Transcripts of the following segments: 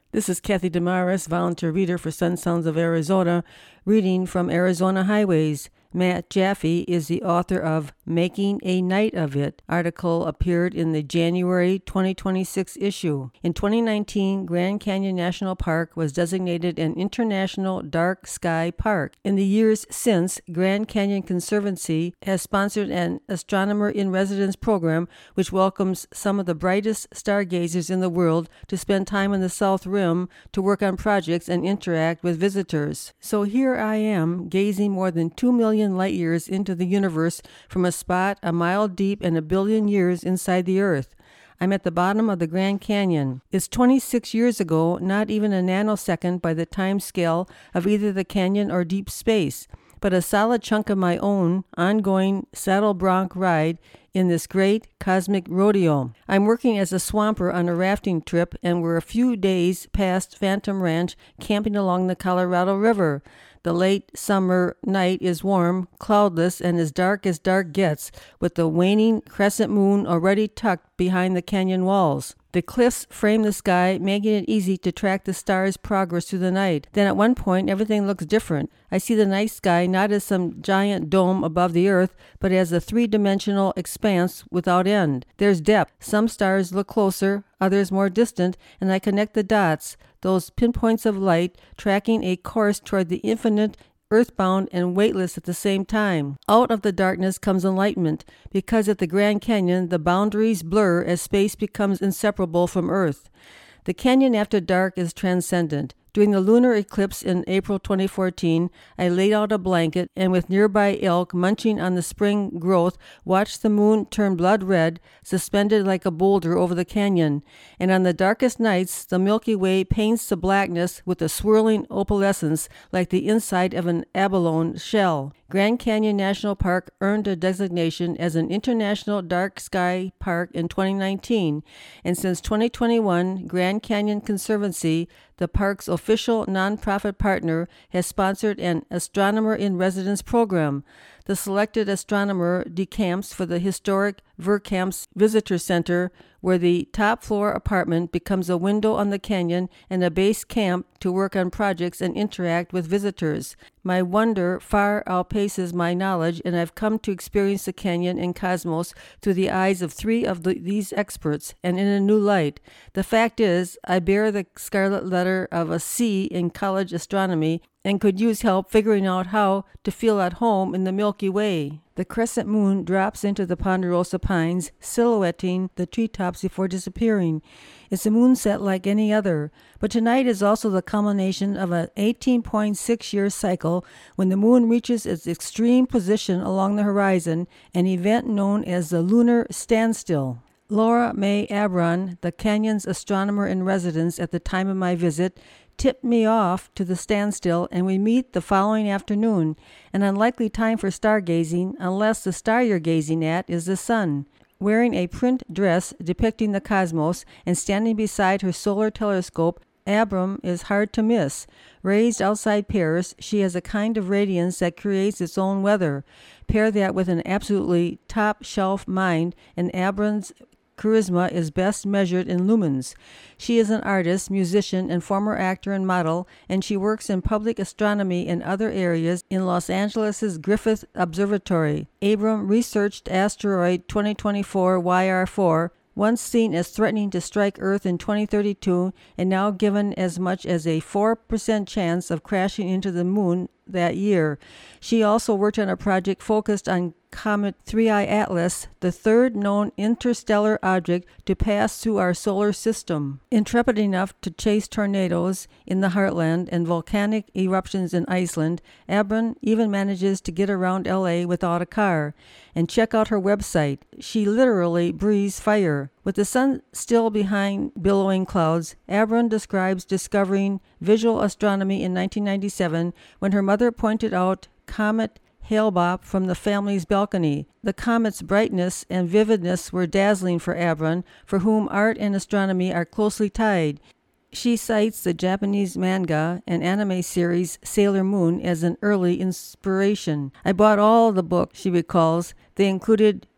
This is Kathy Damaris, volunteer reader for Sun Sounds of Arizona, reading from Arizona Highways. Matt Jaffe is the author of Making a Night of It. Article appeared in the January 2026 issue. In 2019, Grand Canyon National Park was designated an International Dark Sky Park. In the years since, Grand Canyon Conservancy has sponsored an Astronomer in Residence program which welcomes some of the brightest stargazers in the world to spend time on the South Rim to work on projects and interact with visitors. So here I am, gazing more than 2 million light years into the universe from a spot a mile deep and 1 billion years inside the Earth. I'm at the bottom of the Grand Canyon. It's 26 years ago, not even a nanosecond by the time scale of either the canyon or deep space, but a solid chunk of my own ongoing saddle bronc ride in this great cosmic rodeo. I'm working as a swamper on a rafting trip, and we're a few days past Phantom Ranch, camping along the Colorado River. The late summer night is warm, cloudless, and as dark gets, with the waning crescent moon already tucked behind the canyon walls. The cliffs frame the sky, making it easy to track the stars' progress through the night. Then at one point, everything looks different. I see the night sky not as some giant dome above the Earth, but as a three-dimensional expanse without end. There's depth. Some stars look closer, others more distant, and I connect the dots, those pinpoints of light, tracking a course toward the infinite, earthbound and weightless at the same time. Out of the darkness comes enlightenment, because at the Grand Canyon the boundaries blur as space becomes inseparable from Earth. The canyon after dark is transcendent. During the lunar eclipse in April 2014, I laid out a blanket and with nearby elk munching on the spring growth, watched the moon turn blood red, suspended like a boulder over the canyon. And on the darkest nights, the Milky Way paints the blackness with a swirling opalescence like the inside of an abalone shell. Grand Canyon National Park earned a designation as an International Dark Sky Park in 2019, and since 2021, Grand Canyon Conservancy, the park's official nonprofit partner, has sponsored an Astronomer in Residence program. The selected astronomer decamps for the historic Verkamps Visitor Center, where the top-floor apartment becomes a window on the canyon and a base camp to work on projects and interact with visitors. My wonder far outpaces my knowledge, and I've come to experience the canyon and cosmos through the eyes of three of these experts, and in a new light. The fact is, I bear the scarlet letter of a C in college astronomy, and could use help figuring out how to feel at home in the Milky Way. The crescent moon drops into the ponderosa pines, silhouetting the treetops before disappearing. It's a moonset like any other, but tonight is also the culmination of an 18.6-year cycle when the moon reaches its extreme position along the horizon, an event known as the lunar standstill. Laura May Abron, the canyon's astronomer in residence at the time of my visit, tipped me off to the standstill, and we meet the following afternoon, an unlikely time for stargazing unless the star you're gazing at is the sun. Wearing a print dress depicting the cosmos and standing beside her solar telescope, Abram is hard to miss. Raised outside Paris, she has a kind of radiance that creates its own weather. Pair that with an absolutely top-shelf mind, and Abram's charisma is best measured in lumens. She is an artist, musician, and former actor and model, and she works in public astronomy and other areas in Los Angeles' Griffith Observatory. Abram researched asteroid 2024 YR4, once seen as threatening to strike Earth in 2032, and now given as much as a 4% chance of crashing into the moon that year. She also worked on a project focused on Comet 3I Atlas, the third known interstellar object to pass through our solar system. Intrepid enough to chase tornadoes in the heartland and volcanic eruptions in Iceland, Abron even manages to get around LA without a car. And check out her website. She literally breathes fire. With the sun still behind billowing clouds, Abron describes discovering visual astronomy in 1997 when her mother pointed out Comet Hale-Bopp from the family's balcony. The comet's brightness and vividness were dazzling for Abron, for whom art and astronomy are closely tied. She cites the Japanese manga and anime series Sailor Moon as an early inspiration. I bought all the books, she recalls. They included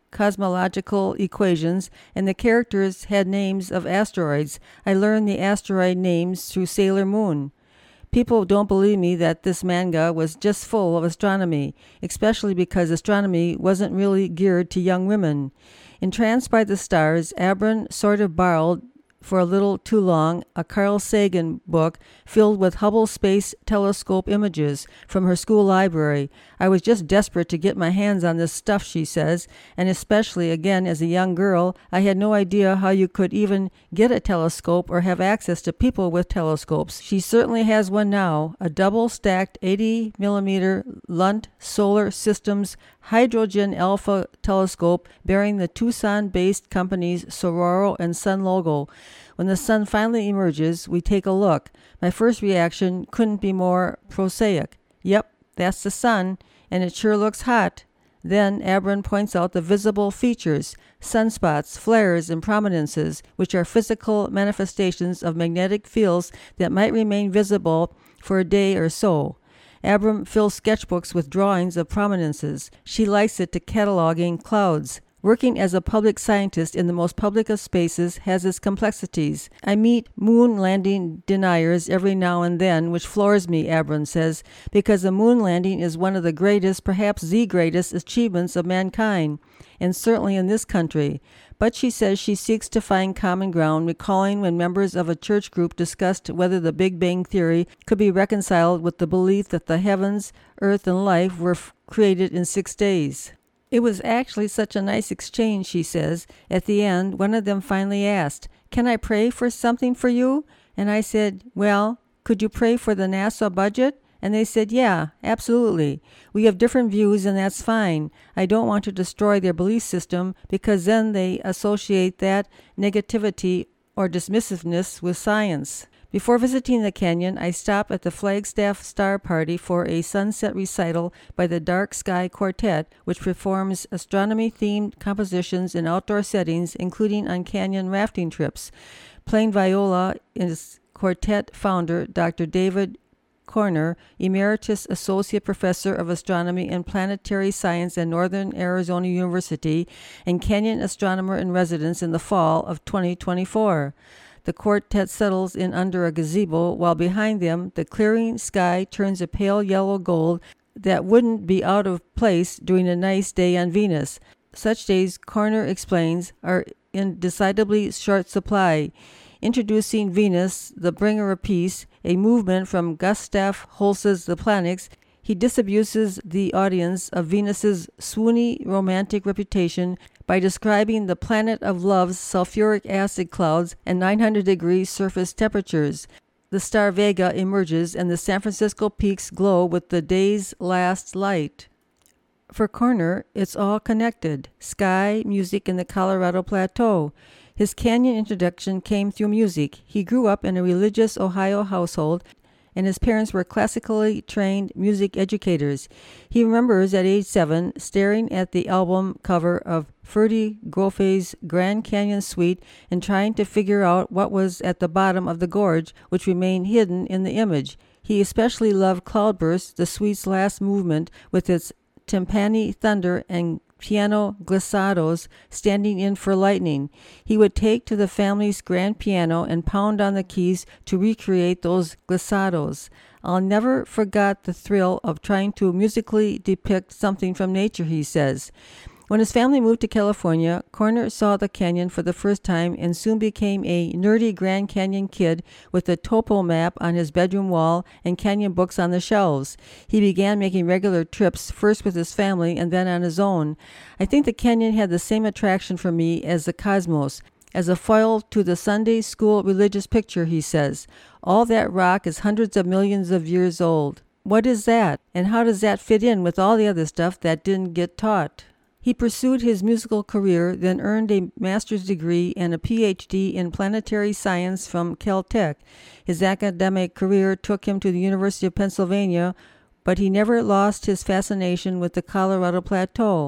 cosmological equations, and the characters had names of asteroids. I learned the asteroid names through Sailor Moon. People don't believe me that this manga was just full of astronomy, especially because astronomy wasn't really geared to young women. Entranced by the stars, Abram sort of borrowed, for a little too long, a Carl Sagan book filled with Hubble Space Telescope images from her school library. I was just desperate to get my hands on this stuff, she says, and especially, again, as a young girl, I had no idea how you could even get a telescope or have access to people with telescopes. She certainly has one now, a double-stacked 80-millimeter Lunt Solar Systems Hydrogen Alpha telescope bearing the Tucson-based companies Saguaro and Sun logo. When the sun finally emerges, we take a look. My first reaction couldn't be more prosaic. Yep, that's the sun, and it sure looks hot. Then Abram points out the visible features, sunspots, flares, and prominences, which are physical manifestations of magnetic fields that might remain visible for a day or so. Abram fills sketchbooks with drawings of prominences. She likes it to cataloging clouds. Working as a public scientist in the most public of spaces has its complexities. I meet moon landing deniers every now and then, which floors me, Abram says, because a moon landing is one of the greatest, perhaps the greatest, achievements of mankind, and certainly in this country. But she says she seeks to find common ground, recalling when members of a church group discussed whether the Big Bang Theory could be reconciled with the belief that the heavens, earth, and life were created in 6 days. It was actually such a nice exchange, she says. At the end, one of them finally asked, "Can I pray for something for you?" And I said, "Well, could you pray for the NASA budget?" And they said, "Yeah, absolutely. We have different views, and that's fine. I don't want to destroy their belief system because then they associate that negativity or dismissiveness with science." Before visiting the canyon, I stopped at the Flagstaff Star Party for a sunset recital by the Dark Sky Quartet, which performs astronomy-themed compositions in outdoor settings, including on canyon rafting trips. Playing viola is quartet founder Dr. David Corner, Emeritus Associate Professor of Astronomy and Planetary Science at Northern Arizona University, and canyon astronomer in residence in the fall of 2024. The quartet settles in under a gazebo, while behind them the clearing sky turns a pale yellow gold that wouldn't be out of place during a nice day on Venus. Such days, Corner explains, are in decidedly short supply. Introducing Venus, the bringer of peace, a movement from Gustav Holst's The Planets, he disabuses the audience of Venus's swoony romantic reputation by describing the planet of love's sulfuric acid clouds and 900-degree surface temperatures. The star Vega emerges, and the San Francisco peaks glow with the day's last light. For Corner, it's all connected: sky, music, and the Colorado Plateau. His canyon introduction came through music. He grew up in a religious Ohio household, and his parents were classically trained music educators. He remembers at age 7 staring at the album cover of Ferdy Groffe's Grand Canyon Suite and trying to figure out what was at the bottom of the gorge, which remained hidden in the image. He especially loved Cloudburst, the suite's last movement, with its timpani thunder and piano glissados standing in for lightning. He would take to the family's grand piano and pound on the keys to recreate those glissados. I'll never forget the thrill of trying to musically depict something from nature, he says. When his family moved to California, Corner saw the canyon for the first time and soon became a nerdy Grand Canyon kid with a topo map on his bedroom wall and canyon books on the shelves. He began making regular trips, first with his family and then on his own. I think the canyon had the same attraction for me as the cosmos, as a foil to the Sunday school religious picture, he says. All that rock is hundreds of millions of years old. What is that? And how does that fit in with all the other stuff that didn't get taught? He pursued his musical career, then earned a master's degree and a PhD in planetary science from Caltech. His academic career took him to the University of Pennsylvania, but he never lost his fascination with the Colorado Plateau.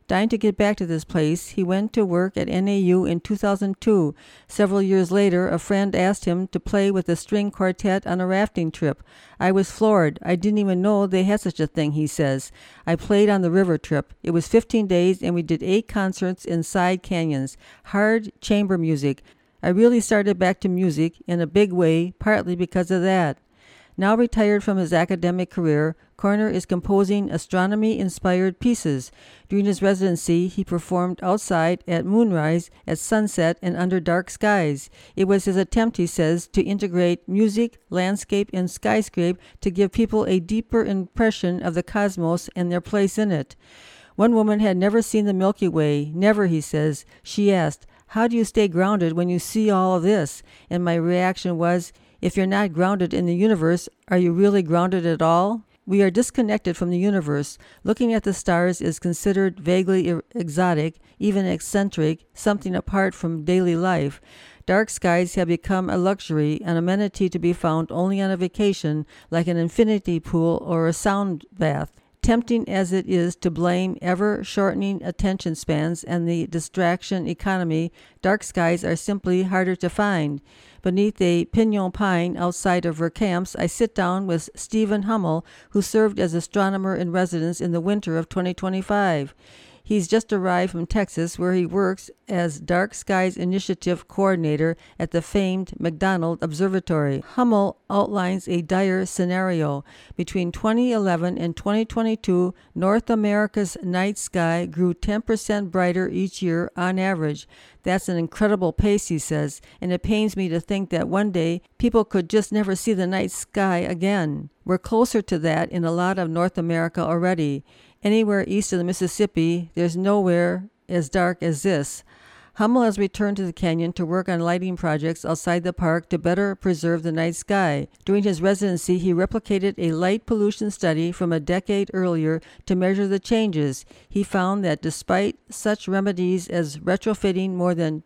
Dying to get back to this place, he went to work at NAU in 2002. Several years later, a friend asked him to play with a string quartet on a rafting trip. I was floored. I didn't even know they had such a thing, he says. I played on the river trip. It was 15 days and we did 8 concerts in side canyons. Hard chamber music. I really started back to music in a big way, partly because of that. Now retired from his academic career, Corner is composing astronomy-inspired pieces. During his residency, he performed outside at moonrise, at sunset, and under dark skies. It was his attempt, he says, to integrate music, landscape, and skyscape to give people a deeper impression of the cosmos and their place in it. One woman had never seen the Milky Way. Never, he says. She asked, "How do you stay grounded when you see all of this?" And my reaction was, if you're not grounded in the universe, are you really grounded at all? We are disconnected from the universe. Looking at the stars is considered vaguely exotic, even eccentric, something apart from daily life. Dark skies have become a luxury, an amenity to be found only on a vacation, like an infinity pool or a sound bath. Tempting as it is to blame ever-shortening attention spans and the distraction economy, dark skies are simply harder to find. Beneath a pinon pine outside of Verkamps, I sit down with Stephen Hummel, who served as astronomer in residence in the winter of 2025. He's just arrived from Texas, where he works as Dark Skies Initiative Coordinator at the famed McDonald Observatory. Hummel outlines a dire scenario. Between 2011 and 2022, North America's night sky grew 10% brighter each year on average. That's an incredible pace, he says, and it pains me to think that one day people could just never see the night sky again. We're closer to that in a lot of North America already. Anywhere east of the Mississippi, there's nowhere as dark as this. Hummel has returned to the canyon to work on lighting projects outside the park to better preserve the night sky. During his residency, he replicated a light pollution study from a decade earlier to measure the changes. He found that despite such remedies as retrofitting more than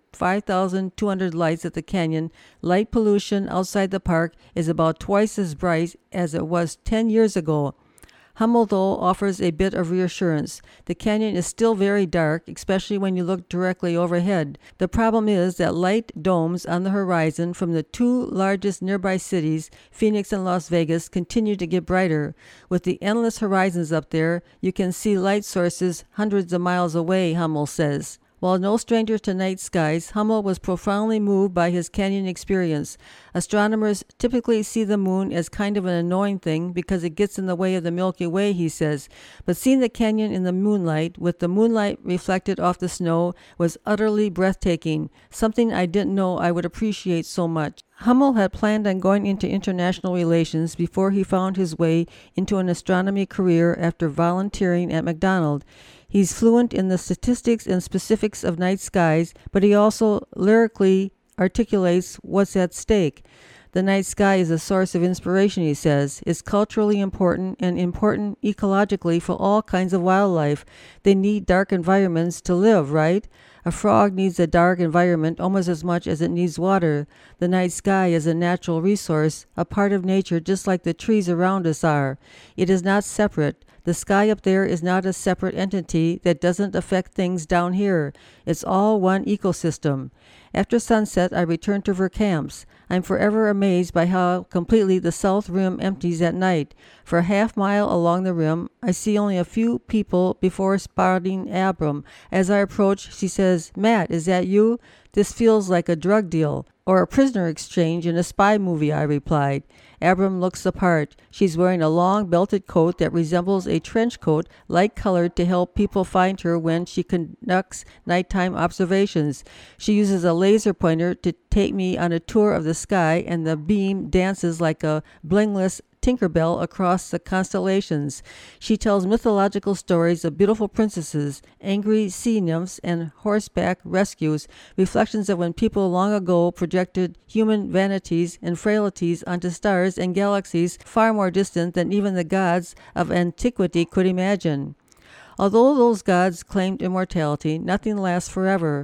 5,200 lights at the canyon, light pollution outside the park is about twice as bright as it was 10 years ago. Hummel, though, offers a bit of reassurance. The canyon is still very dark, especially when you look directly overhead. The problem is that light domes on the horizon from the 2 largest nearby cities, Phoenix and Las Vegas, continue to get brighter. With the endless horizons up there, you can see light sources hundreds of miles away, Hummel says. While no stranger to night skies, Hummel was profoundly moved by his canyon experience. Astronomers typically see the moon as kind of an annoying thing because it gets in the way of the Milky Way, he says. But seeing the canyon in the moonlight, with the moonlight reflected off the snow, was utterly breathtaking, something I didn't know I would appreciate so much. Hummel had planned on going into international relations before he found his way into an astronomy career after volunteering at McDonald. He's fluent in the statistics and specifics of night skies, but he also lyrically articulates what's at stake. The night sky is a source of inspiration, he says. It's culturally important and important ecologically for all kinds of wildlife. They need dark environments to live, right? A frog needs a dark environment almost as much as it needs water. The night sky is a natural resource, a part of nature just like the trees around us are. It is not separate. The sky up there is not a separate entity that doesn't affect things down here. It's all one ecosystem. After sunset, I return to Verkamps. I'm forever amazed by how completely the south rim empties at night. For a half mile along the rim, I see only a few people before spotting Abram. As I approach, she says, "Matt, is that you? This feels like a drug deal or a prisoner exchange in a spy movie," I replied. Abram looks the part. She's wearing a long belted coat that resembles a trench coat, light-colored to help people find her when she conducts nighttime observations. She uses a laser pointer to take me on a tour of the sky, and the beam dances like a blingless Tinkerbell across the constellations. She tells mythological stories of beautiful princesses, angry sea nymphs, and horseback rescues, reflections of when people long ago projected human vanities and frailties onto stars and galaxies far more distant than even the gods of antiquity could imagine. Although those gods claimed immortality, nothing lasts forever.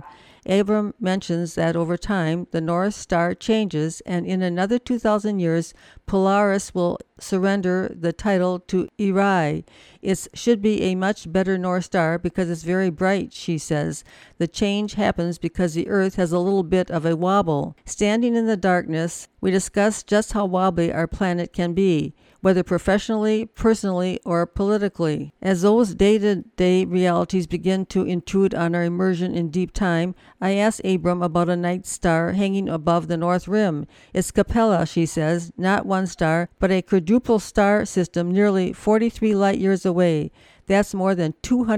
Abram mentions that over time, the North Star changes, and in another 2,000 years, Polaris will surrender the title to Eri. It should be a much better North Star because it's very bright, she says. The change happens because the Earth has a little bit of a wobble. Standing in the darkness, we discuss just how wobbly our planet can be, whether professionally, personally, or politically. As those day-to-day realities begin to intrude on our immersion in deep time, I asked Abram about a night star hanging above the North Rim. It's Capella, she says, not one star, but a quadruple star system nearly 43 light years away. That's more than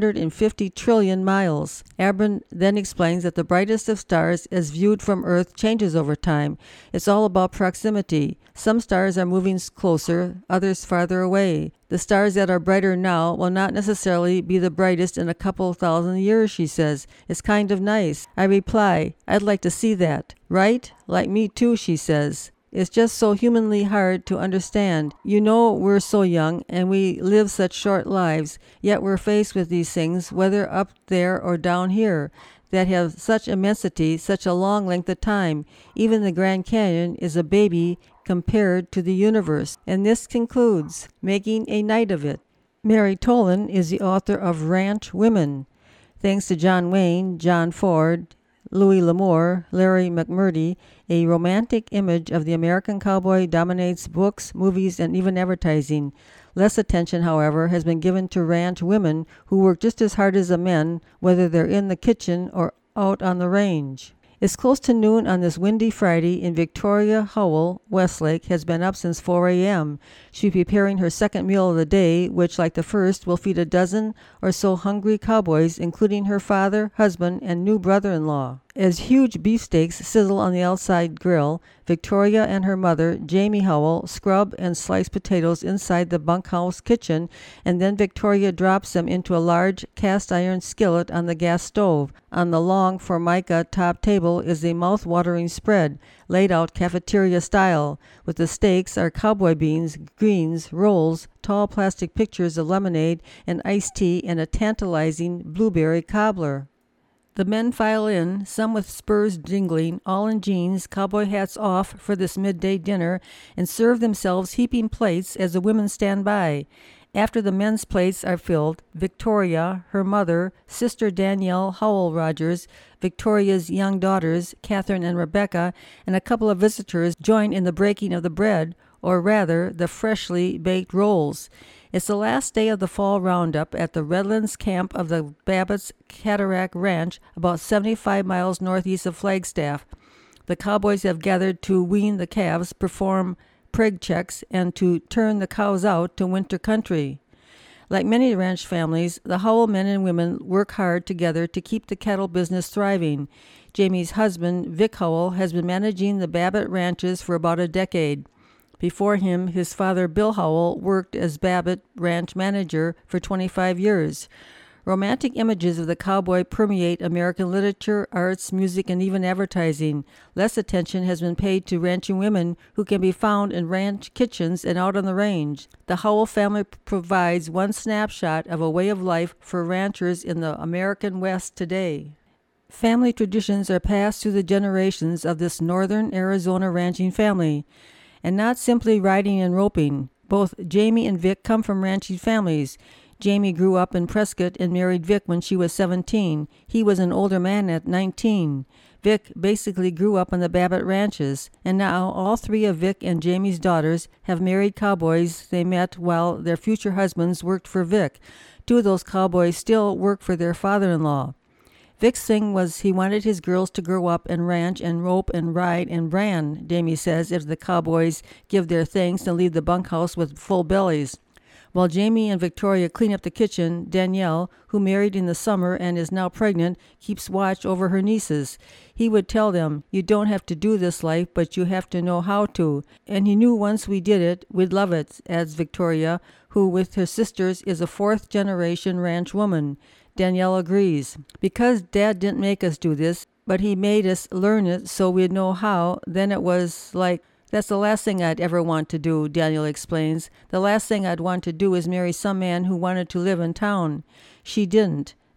250 trillion miles. Abram then explains that the brightest of stars, as viewed from Earth, changes over time. It's all about proximity. Some stars are moving closer, others farther away. The stars that are brighter now will not necessarily be the brightest in a couple thousand years, she says. It's kind of nice. I reply, I'd like to see that. Right? Like me too, she says. It's just so humanly hard to understand. You know, we're so young and we live such short lives, yet we're faced with these things, whether up there or down here, that have such immensity, such a long length of time. Even the Grand Canyon is a baby compared to the universe. And this concludes Making a Night of It. Mary Tolan is the author of Ranch Women. Thanks to John Wayne, John Ford, Louis L'Amour, Larry McMurdy, a romantic image of the American cowboy dominates books, movies, and even advertising. Less attention, however, has been given to ranch women who work just as hard as the men, whether they're in the kitchen or out on the range. It's close to noon on this windy Friday, and Victoria Howell Westlake has been up since 4 a.m. She's preparing her second meal of the day, which, like the first, will feed a dozen or so hungry cowboys, including her father, husband, and new brother-in-law. As huge beefsteaks sizzle on the outside grill, Victoria and her mother, Jamie Howell, scrub and slice potatoes inside the bunkhouse kitchen, and then Victoria drops them into a large cast-iron skillet on the gas stove. On the long formica top table is a mouth-watering spread, laid out cafeteria style. With the steaks are cowboy beans, greens, rolls, tall plastic pitchers of lemonade and iced tea, and a tantalizing blueberry cobbler. The men file in, some with spurs jingling, all in jeans, cowboy hats off for this midday dinner, and serve themselves heaping plates as the women stand by. After the men's plates are filled, Victoria, her mother, sister Danielle Howell Rogers, Victoria's young daughters, Catherine and Rebecca, and a couple of visitors join in the breaking of the bread, or rather, the freshly baked rolls. It's the last day of the fall roundup at the Redlands camp of the Babbitt's Cataract Ranch, about 75 miles northeast of Flagstaff. The cowboys have gathered to wean the calves, perform prig checks, and to turn the cows out to winter country. Like many ranch families, the Howell men and women work hard together to keep the cattle business thriving. Jamie's husband, Vic Howell, has been managing the Babbitt ranches for about a decade. Before him, his father, Bill Howell, worked as Babbitt ranch manager for 25 years. Romantic images of the cowboy permeate American literature, arts, music, and even advertising. Less attention has been paid to ranching women who can be found in ranch kitchens and out on the range. The Howell family provides one snapshot of a way of life for ranchers in the American West today. Family traditions are passed through the generations of this northern Arizona ranching family, and not simply riding and roping. Both Jamie and Vic come from ranching families. Jamie grew up in Prescott and married Vic when she was 17. He was an older man at 19. Vic basically grew up on the Babbitt ranches, and now all three of Vic and Jamie's daughters have married cowboys they met while their future husbands worked for Vic. Two of those cowboys still work for their father-in-law. Vic's thing was he wanted his girls to grow up and ranch and rope and ride and brand, Jamie says, if the cowboys give their thanks and leave the bunkhouse with full bellies. While Jamie and Victoria clean up the kitchen, Danielle, who married in the summer and is now pregnant, keeps watch over her nieces. He would tell them, "You don't have to do this life, but you have to know how to." And he knew once we did it, we'd love it, adds Victoria, who with her sisters is a fourth-generation ranch woman. Danielle agrees. "Because Dad didn't make us do this, but he made us learn it so we'd know how, then it was like, that's the last thing I'd ever want to do," Danielle explains. "The last thing I'd want to do is marry some man who wanted to live in town." She didn't.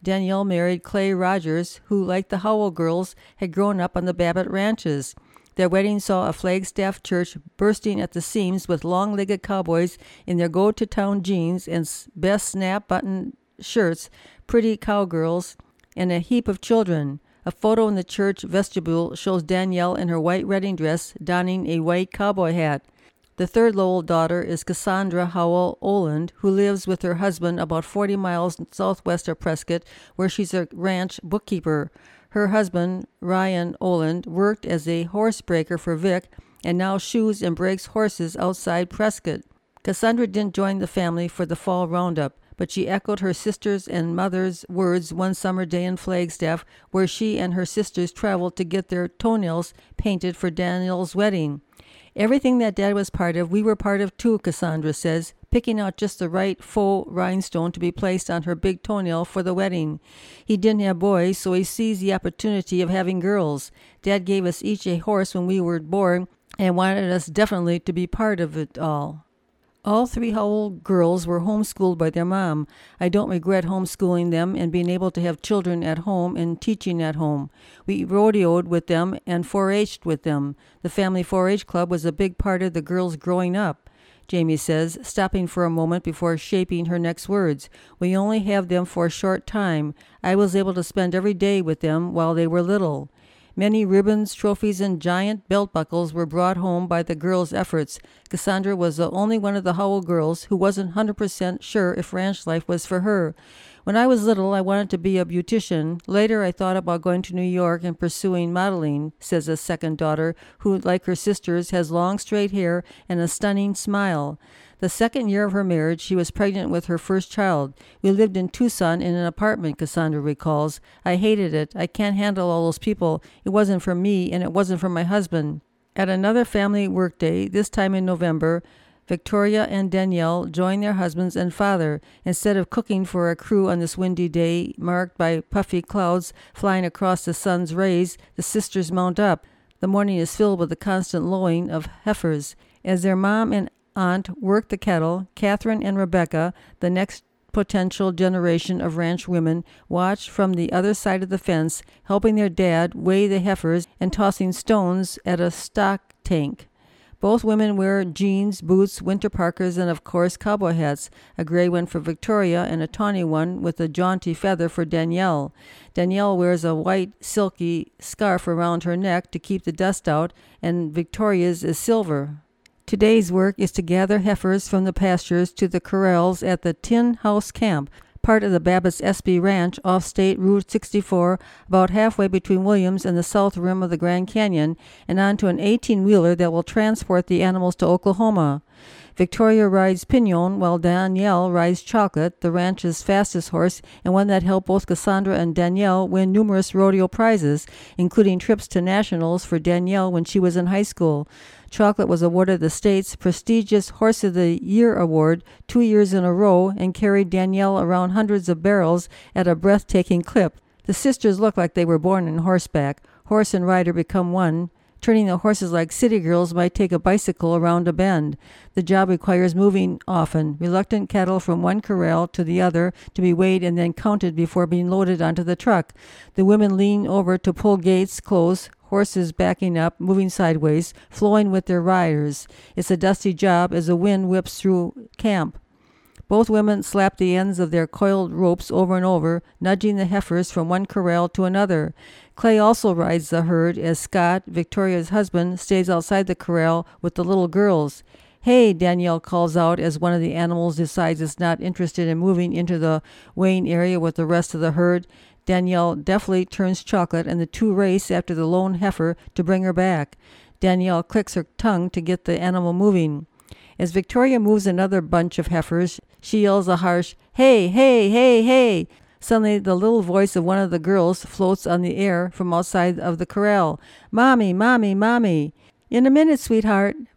Danielle married Clay Rogers, who, like the Howell girls, had grown up on the Babbitt ranches. Their wedding saw a Flagstaff church bursting at the seams with long-legged cowboys in their go-to-town jeans and best snap-button shirts, pretty cowgirls, and a heap of children. A photo in the church vestibule shows Danielle in her white wedding dress donning a white cowboy hat. The third Lowell daughter is Cassandra Howell Oland, who lives with her husband about 40 miles southwest of Prescott, where she's a ranch bookkeeper. Her husband, Ryan Oland, worked as a horse breaker for Vic and now shoes and breaks horses outside Prescott. Cassandra didn't join the family for the fall roundup, but she echoed her sister's and mother's words one summer day in Flagstaff, where she and her sisters traveled to get their toenails painted for Danielle's wedding. Everything that Dad was part of, we were part of too, Cassandra says, picking out just the right faux rhinestone to be placed on her big toenail for the wedding. He didn't have boys, so he seized the opportunity of having girls. Dad gave us each a horse when we were born and wanted us definitely to be part of it all. All three Howell girls were homeschooled by their mom. I don't regret homeschooling them and being able to have children at home and teaching at home. We rodeoed with them and 4-H'd with them. The family 4-H club was a big part of the girls growing up, Jamie says, stopping for a moment before shaping her next words. We only have them for a short time. I was able to spend every day with them while they were little. Many ribbons, trophies, and giant belt buckles were brought home by the girls' efforts. Cassandra was the only one of the Howell girls who wasn't 100% sure if ranch life was for her. When I was little, I wanted to be a beautician. Later, I thought about going to New York and pursuing modeling, says a second daughter, who, like her sisters, has long straight hair and a stunning smile. The second year of her marriage, she was pregnant with her first child. We lived in Tucson in an apartment, Cassandra recalls. I hated it. I can't handle all those people. It wasn't for me, and it wasn't for my husband. At another family workday, this time in November, Victoria and Danielle joined their husbands and father. Instead of cooking for a crew on this windy day marked by puffy clouds flying across the sun's rays, the sisters mount up. The morning is filled with the constant lowing of heifers. As their mom and aunt worked the kettle, Catherine and Rebecca, the next potential generation of ranch women, watched from the other side of the fence, helping their dad weigh the heifers and tossing stones at a stock tank. Both women wear jeans, boots, winter parkers, and of course cowboy hats, a gray one for Victoria and a tawny one with a jaunty feather for Danielle. Danielle wears a white silky scarf around her neck to keep the dust out, and Victoria's is silver. Today's work is to gather heifers from the pastures to the corrals at the Tin House Camp, part of the Babbitt's SB Ranch off State Route 64, about halfway between Williams and the south rim of the Grand Canyon, and onto an 18-wheeler that will transport the animals to Oklahoma. Victoria rides Pinion, while Danielle rides Chocolate, the ranch's fastest horse, and one that helped both Cassandra and Danielle win numerous rodeo prizes, including trips to nationals for Danielle when she was in high school. Chocolate was awarded the state's prestigious Horse of the Year award 2 years in a row and carried Danielle around hundreds of barrels at a breathtaking clip. The sisters look like they were born on horseback. Horse and rider become one. Turning the horses like city girls might take a bicycle around a bend. The job requires moving often, reluctant cattle from one corral to the other to be weighed and then counted before being loaded onto the truck. The women lean over to pull gates close, horses backing up, moving sideways, flowing with their riders. It's a dusty job as the wind whips through camp. Both women slap the ends of their coiled ropes over and over, nudging the heifers from one corral to another. Clay also rides the herd as Scott, Victoria's husband, stays outside the corral with the little girls. "Hey," Danielle calls out as one of the animals decides it's not interested in moving into the weighing area with the rest of the herd. Danielle deftly turns Chocolate, and the two race after the lone heifer to bring her back. Danielle clicks her tongue to get the animal moving. As Victoria moves another bunch of heifers, she yells a harsh, "Hey, hey, hey, hey!" Suddenly, the little voice of one of the girls floats on the air from outside of the corral. "Mommy, mommy, mommy!" "In a minute, sweetheart."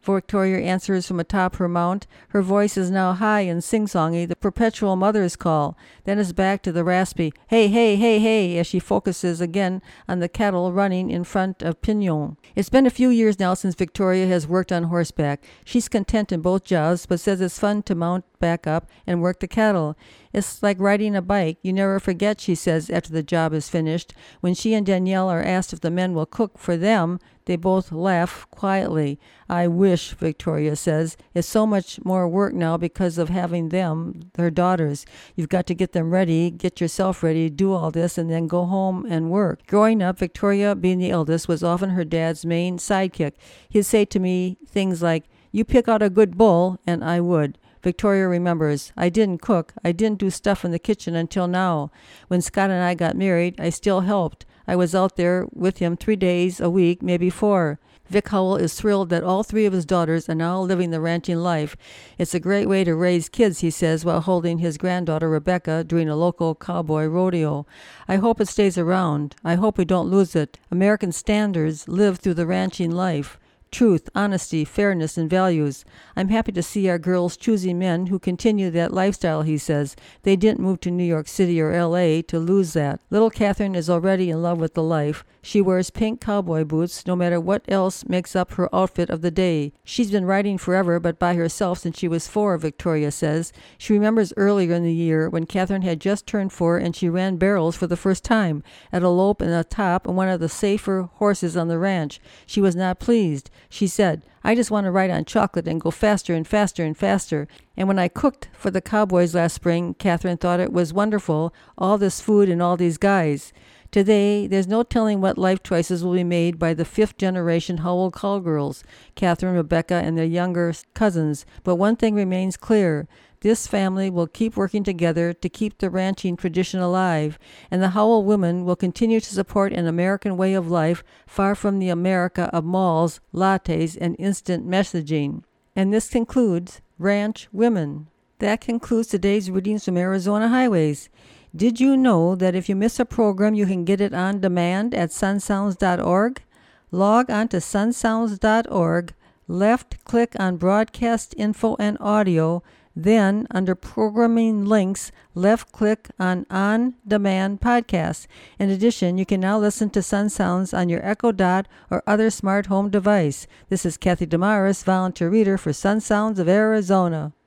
Victoria answers from atop her mount. Her voice is now high and sing-songy, the perpetual mother's call. Then is back to the raspy, hey, hey, hey, hey, as she focuses again on the cattle running in front of Pignon. It's been a few years now since Victoria has worked on horseback. She's content in both jobs, but says it's fun to mount back up and work the cattle. It's like riding a bike. You never forget, she says after the job is finished. When she and Danielle are asked if the men will cook for them, they both laugh quietly. I wish, Victoria says. It's so much more work now because of having them, her daughters. You've got to get them ready, get yourself ready, do all this, and then go home and work. Growing up, Victoria, being the eldest, was often her dad's main sidekick. He'd say to me things like, you pick out a good bull, and I would. Victoria remembers, I didn't cook. I didn't do stuff in the kitchen until now. When Scott and I got married, I still helped. I was out there with him 3 days a week, maybe 4. Vic Howell is thrilled that all 3 of his daughters are now living the ranching life. It's a great way to raise kids, he says, while holding his granddaughter Rebecca during a local cowboy rodeo. I hope it stays around. I hope we don't lose it. American standards live through the ranching life. Truth, honesty, fairness, and values. I'm happy to see our girls choosing men who continue that lifestyle, he says. They didn't move to New York City or L.A. to lose that. Little Catherine is already in love with the life. She wears pink cowboy boots no matter what else makes up her outfit of the day. She's been riding forever, but by herself since she was 4, Victoria says. She remembers earlier in the year when Catherine had just turned 4 and she ran barrels for the first time at a lope in the top and one of the safer horses on the ranch. She was not pleased. She said, I just want to ride on chocolate and go faster and faster and faster. And when I cooked for the cowboys last spring, Catherine thought it was wonderful, all this food and all these guys. Today, there's no telling what life choices will be made by the 5th generation Howell cowgirls, Catherine, Rebecca, and their younger cousins. But one thing remains clear. This family will keep working together to keep the ranching tradition alive, and the Howell women will continue to support an American way of life far from the America of malls, lattes, and instant messaging. And this concludes Ranch Women. That concludes today's readings from Arizona Highways. Did you know that if you miss a program, you can get it on demand at sunsounds.org? Log on to sunsounds.org, left-click on Broadcast Info and Audio, then, under Programming Links, left-click on Demand Podcasts. In addition, you can now listen to Sun Sounds on your Echo Dot or other smart home device. This is Kathy Damaris, volunteer reader for Sun Sounds of Arizona.